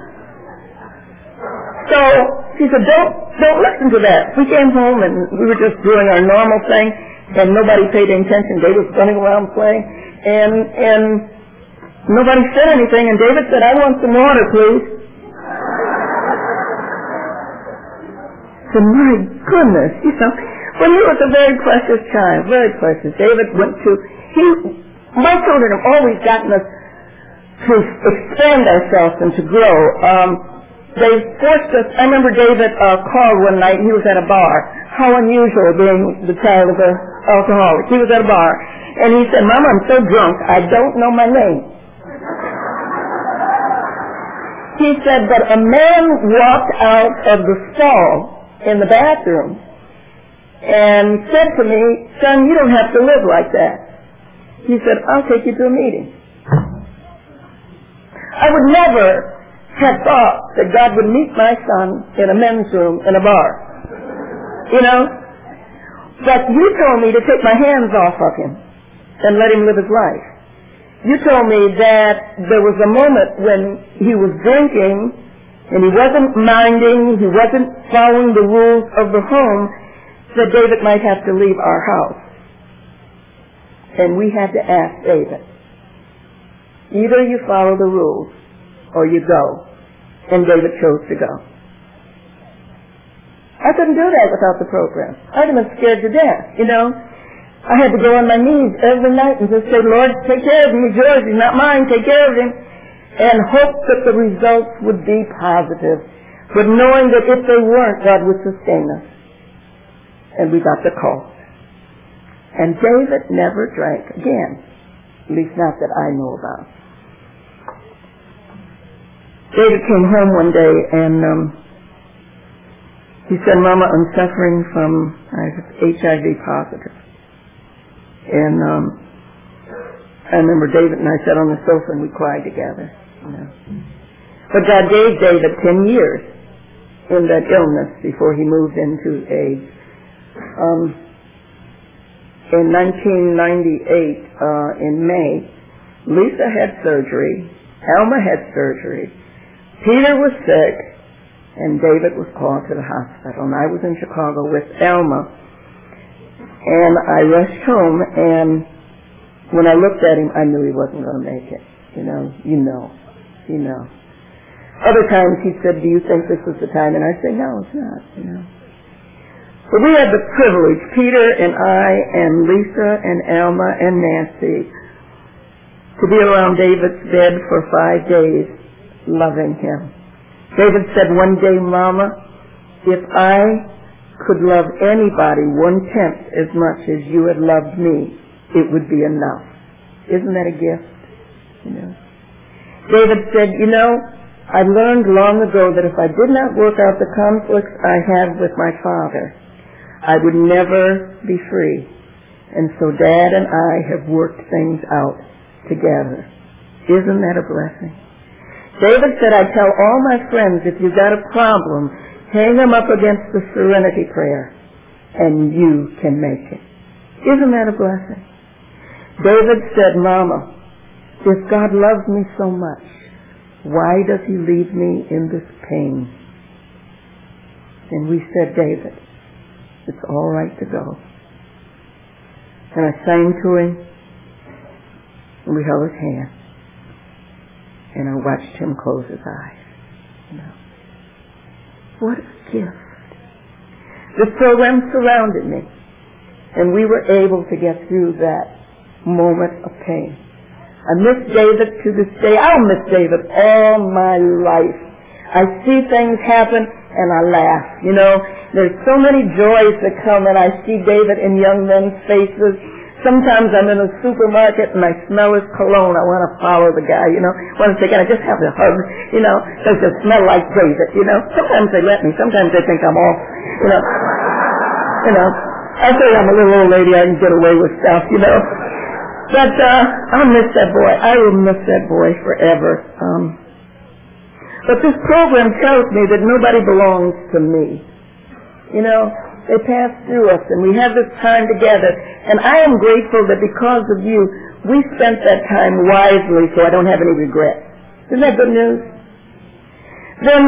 Speaker 1: So she said, don't listen to that. We came home and we were just doing our normal thing, and nobody paid any attention. David was running around playing, and nobody said anything, and David said, I want some water, please. So my goodness, you know, when he was a very precious child, very precious. David went to, my children have always gotten us to expand ourselves and to grow. They forced us. I remember David called one night. He was at a bar. How unusual being the child of an alcoholic. He was at a bar, and he said, Mama, I'm so drunk, I don't know my name. He said, but a man walked out of the stall in the bathroom and said to me, son, you don't have to live like that. He said, I'll take you to a meeting. I would never have thought that God would meet my son in a men's room in a bar. You know? But you told me to take my hands off of him and let him live his life. You told me that there was a moment when he was drinking and he wasn't minding, he wasn't following the rules of the home, that David might have to leave our house. And we had to ask David, either you follow the rules or you go. And David chose to go. I couldn't do that without the program. I'd have been scared to death, you know. I had to go on my knees every night and just say, Lord, take care of him. He's yours. He's not mine. Take care of him. And hope that the results would be positive. But knowing that if they weren't, God would sustain us. And we got the call. And David never drank again. At least not that I know about. David came home one day and he said, Mama, I'm suffering from HIV positive. And I remember David and I sat on the sofa and we cried together. You know. But God gave David 10 years in that illness before he moved into AIDS. In 1998, in May, Lisa had surgery, Alma had surgery, Peter was sick, and David was called to the hospital. And I was in Chicago with Alma, and I rushed home, and when I looked at him, I knew he wasn't going to make it. You know. Other times he said, do you think this is the time? And I say, no, it's not, you know. But we had the privilege, Peter and I and Lisa and Alma and Nancy, to be around David's bed for 5 days, loving him. David said one day, Mama, if I could love anybody 1/10 as much as you had loved me, it would be enough. Isn't that a gift? You know. David said, you know, I learned long ago that if I did not work out the conflicts I have with my father, I would never be free. And so Dad and I have worked things out together. Isn't that a blessing? David said, I tell all my friends, if you've got a problem, hang them up against the Serenity Prayer, and you can make it. Isn't that a blessing? David said, Mama, if God loves me so much, why does he leave me in this pain? And we said, David, it's all right to go. And I sang to him, and we held his hand, and I watched him close his eyes. You know. What a gift. The program surrounded me, and we were able to get through that moment of pain. I miss David to this day. I'll miss David all my life. I see things happen and I laugh. You know, there's so many joys that come and I see David in young men's faces. Sometimes I'm in a supermarket and I smell his cologne. I want to follow the guy, you know. I want to say, can I just have a hug? You know, does it smell like David, you know. Sometimes they let me. Sometimes they think I'm off, you know. I say I'm a little old lady. I can get away with stuff, you know. But I'll miss that boy. I will miss that boy forever. But this program tells me that nobody belongs to me. You know, they pass through us, and we have this time together. And I am grateful that because of you, we spent that time wisely, so I don't have any regrets. Isn't that good news? Then,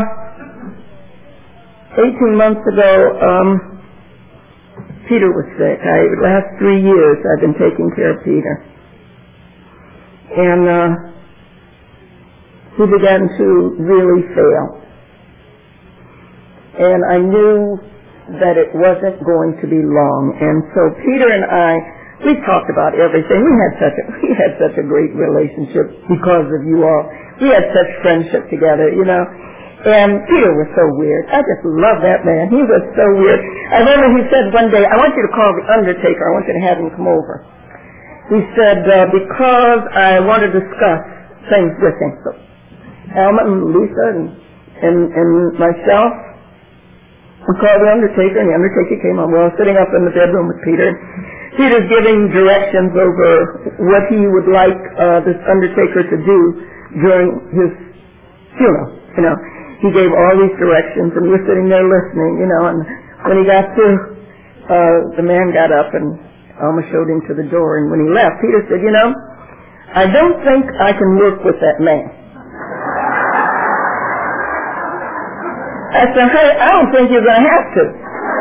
Speaker 1: 18 months ago, Peter was sick. The last 3 years I've been taking care of Peter. And he began to really fail. And I knew that it wasn't going to be long. And so Peter and I, we talked about everything. We had such a great relationship because of you all. We had such friendship together, you know. And Peter was so weird. I just love that man. He was so weird. I remember he said one day, I want you to call the undertaker. I want you to have him come over. He said, because I want to discuss things with him. So Alma and Lisa and myself, we called the undertaker, and the undertaker came on. We were sitting up in the bedroom with Peter. Peter's giving directions over what he would like this undertaker to do during his funeral, you know. He gave all these directions, and we're sitting there listening, you know, and when he got through, the man got up, and Alma showed him to the door, and when he left, Peter said, you know, I don't think I can work with that man. I said, hey, I don't think you're going to have to.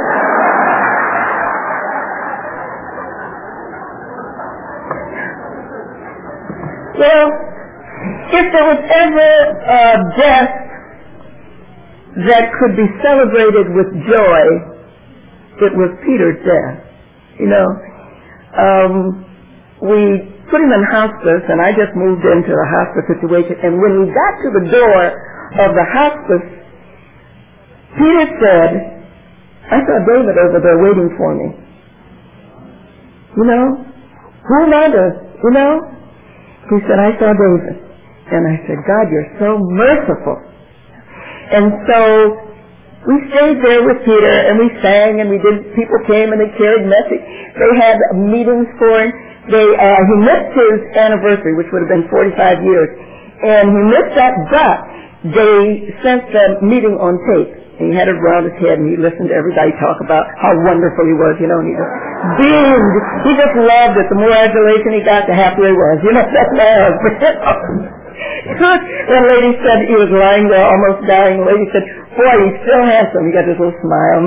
Speaker 1: Well, if there was ever a death that could be celebrated with joy, it was Peter's death. You know, we put him in hospice, and I just moved into the hospice situation, and when we got to the door of the hospice, Peter said, I saw David over there waiting for me. You know, who am I to you know? He said, I saw David. And I said, God, you're so merciful. And so we stayed there with Peter, and we sang, and people came and they carried message. They had meetings for him. He missed his anniversary, which would have been 45 years. And he missed that, but they sent the meeting on tape. And he had it around his head, and he listened to everybody talk about how wonderful he was, you know, and he just beamed. He just loved it. The more adulation he got, the happier he was. You know, that's my husband. One lady said he was lying there almost dying. The lady said, boy, he's still handsome. He got this little smile.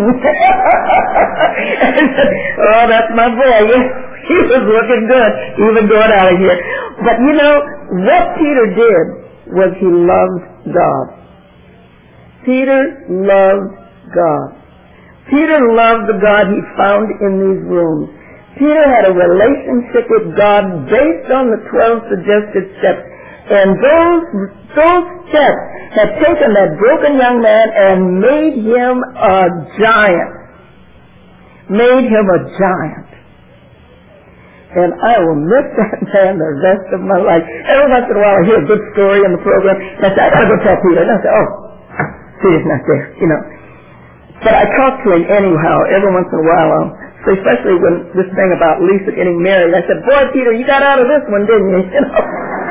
Speaker 1: Oh, that's my boy. He was looking good, even going out of here. But you know, what Peter did was he loved God. Peter loved God. Peter loved the God he found in these rooms. Peter had a relationship with God based on the 12 suggested steps. And those steps had taken that broken young man and made him a giant. Made him a giant. And I will miss that man the rest of my life. Every once in a while I hear a good story in the program, and I say, I gotta go tell Peter. And I say, oh, Peter's not there, you know. But I talk to him anyhow, every once in a while. So especially when this thing about Lisa getting married, I said, boy, Peter, you got out of this one, didn't you? You know.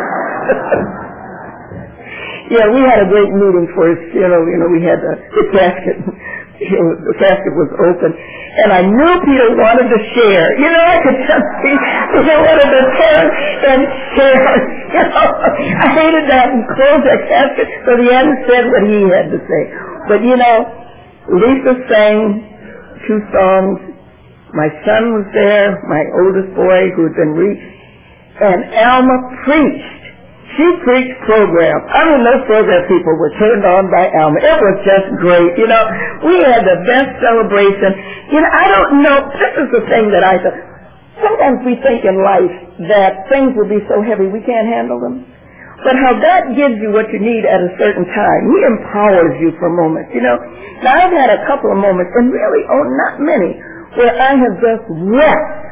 Speaker 1: Yeah, we had a great meeting for his funeral. You know, we had the casket. The casket was open, and I knew Peter wanted to share. You know, I could just see Peter wanted to turn and share. You know, I hated that and closed that casket so he hadn't said what he had to say. But you know, Lisa sang 2 songs. My son was there, my oldest boy who had been and Alma preached. She preached program. I mean, those program people were turned on by Alma. It was just great. You know, we had the best celebration. You know, I don't know. This is the thing that I thought. Sometimes we think in life that things will be so heavy we can't handle them. But how God gives you what you need at a certain time. He empowers you for moments, you know. Now, I've had a couple of moments, and really, not many, where I have just wept.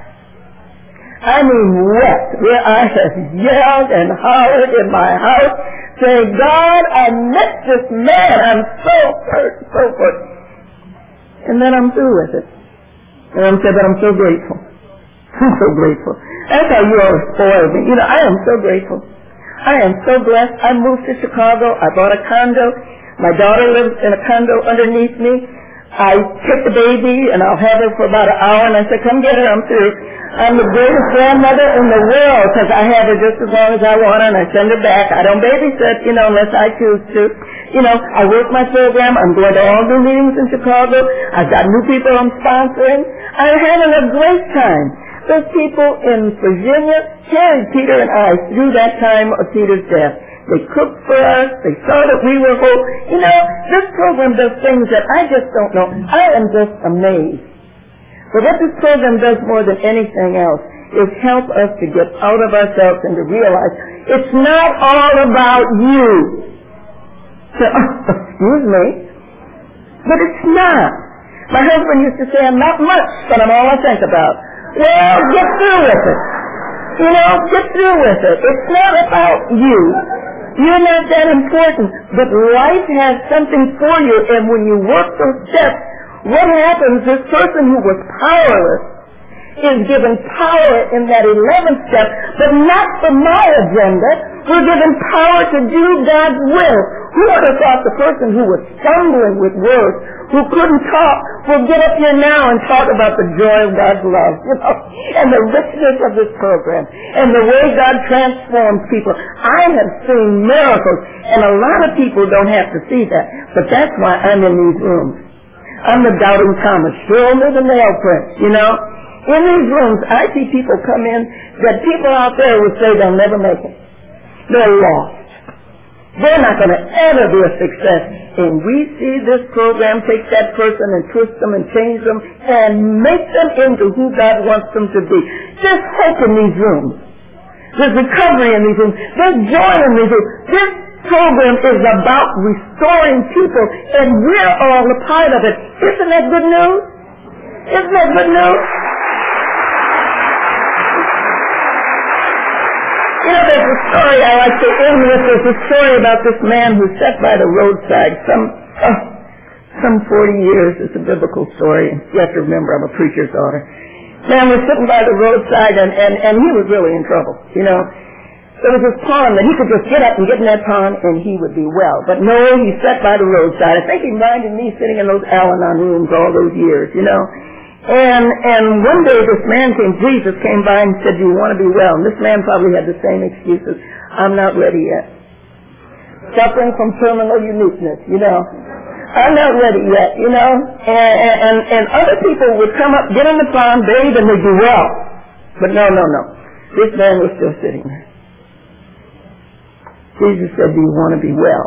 Speaker 1: I mean wept, where I have yelled and hollered in my house, saying, God, I met this man. I'm so hurt, so hurt. And then I'm through with it. And I'm so grateful. I'm so grateful. That's how you always spoil me. You know, I am so grateful. I am so blessed. I moved to Chicago. I bought a condo. My daughter lives in a condo underneath me. I took the baby, and I'll have her for about an hour, and I said, come get her, I'm through. I'm the greatest grandmother in the world, because I have her just as long as I want her, and I send her back. I don't babysit, you know, unless I choose to. You know, I work my program. I'm going to all the meetings in Chicago. I've got new people I'm sponsoring. I'm having a great time. Those people in Virginia carried Peter and I through that time of Peter's death. They cooked for us. They saw that we were whole. You know, this program does things that I just don't know. I am just amazed. But what this program does more than anything else is help us to get out of ourselves and to realize it's not all about you. So, excuse me, but it's not. My husband used to say, I'm not much, but I'm all I think about. Well, get through with it. You know, get through with it. It's not about you. You're not that important. But life has something for you, and when you work those steps, what happens, this person who was powerless is given power in that 11th step, but not for my agenda. We're given power to do God's will. Who would have thought the person who was stumbling with words, who couldn't talk, will get up here now and talk about the joy of God's love, you know, and the richness of this program, and the way God transforms people. I have seen miracles, and a lot of people don't have to see that, but that's why I'm in these rooms. I'm the doubting Thomas. Show me the nail prints, you know. In these rooms, I see people come in that people out there would say they'll never make it. They're lost. They're not going to ever be a success. And we see this program take that person and twist them and change them and make them into who God wants them to be. There's hope in these rooms. There's recovery in these rooms. There's joy in these rooms. This program is about restoring people, and we're all a part of it. Isn't that good news? Isn't that good news? You know, there's a story I like to end with. There's a story about this man who sat by the roadside some 40 years. It's a biblical story. You have to remember, I'm a preacher's daughter. Man was sitting by the roadside, and he was really in trouble, you know. There was this pond that he could just get up and get in that pond, and he would be well. But no, he sat by the roadside. I think he reminded me sitting in those Al-Anon rooms all those years, you know. And one day this man Jesus came by and said, do you want to be well? And this man probably had the same excuses. I'm not ready yet. Suffering from terminal uniqueness, you know. I'm not ready yet, you know. And other people would come up, get in the pond, bathe, and they'd do well. But no. This man was still sitting there. Jesus said, do you want to be well?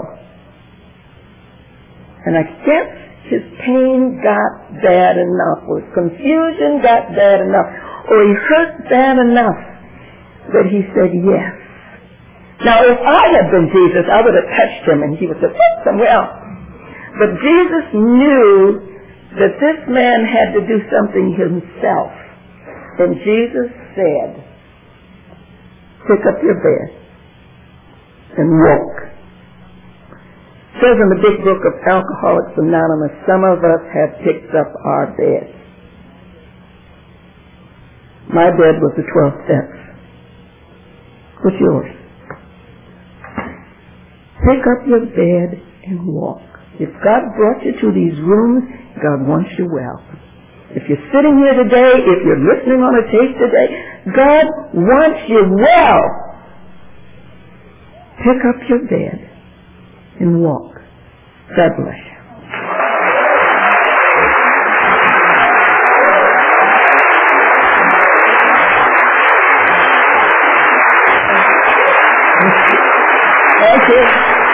Speaker 1: And I guess his pain got bad enough, or his confusion got bad enough, or he hurt bad enough that he said yes. Now, if I had been Jesus, I would have touched him and he would have said, somewhere else. But Jesus knew that this man had to do something himself. And Jesus said, pick up your bed and walk. It says in the big book of Alcoholics Anonymous, some of us have picked up our beds. My bed was the 12 steps. What's yours? Pick up your bed and walk. If God brought you to these rooms, God wants you well. If you're sitting here today, if you're listening on a tape today, God wants you well. Pick up your bed and walk. God bless you. Thank you.